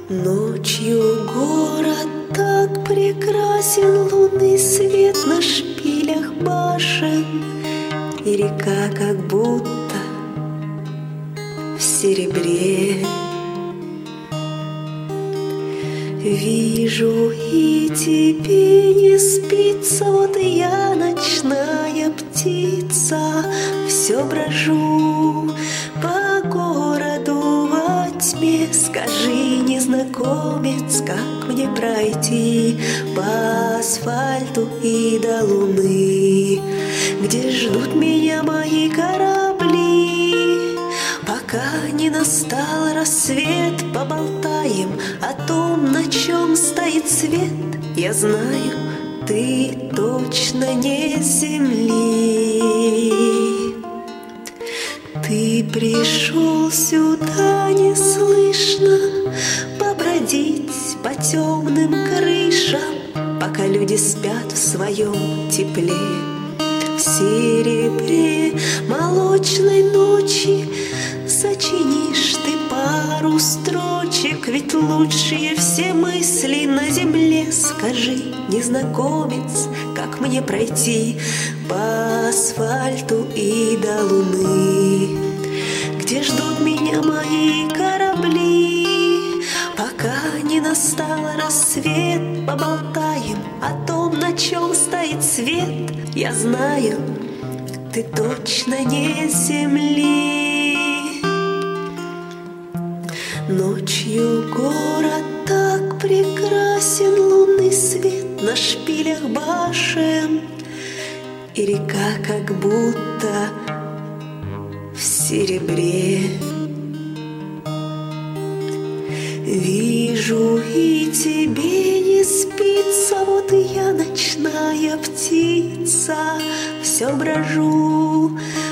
Ночью город так прекрасен, лунный свет на шпилях башен, и река как будто в серебре. Вижу, и тебе не спится, вот и я, ночная птица, все брожу по городу во тьме. Скажи, незнакомец, как мне пройти по асфальту и до луны, где ждут меня мои корабли? Пока не настал рассвет, поболтаем о том, на чем стоит свет. Я знаю, ты точно не с земли. Ты пришел сюда неслышно побродить по темным крышам, пока люди спят в своем тепле. В серебре молочной ночи сочинишь ты пару строчек, ведь лучшие все мысли на земле. Скажи, незнакомец, как мне пройти по асфальту и до луны, где ждут меня мои корабли? Пока не настал рассвет, поболтаем о том, на чем стоит свет. Я знаю, ты точно не с земли. Ночью город так прекрасен, лунный свет на шпилях башен, и река как будто в серебре. Вижу, и тебе не спится, вот и я, ночная птица, все брожу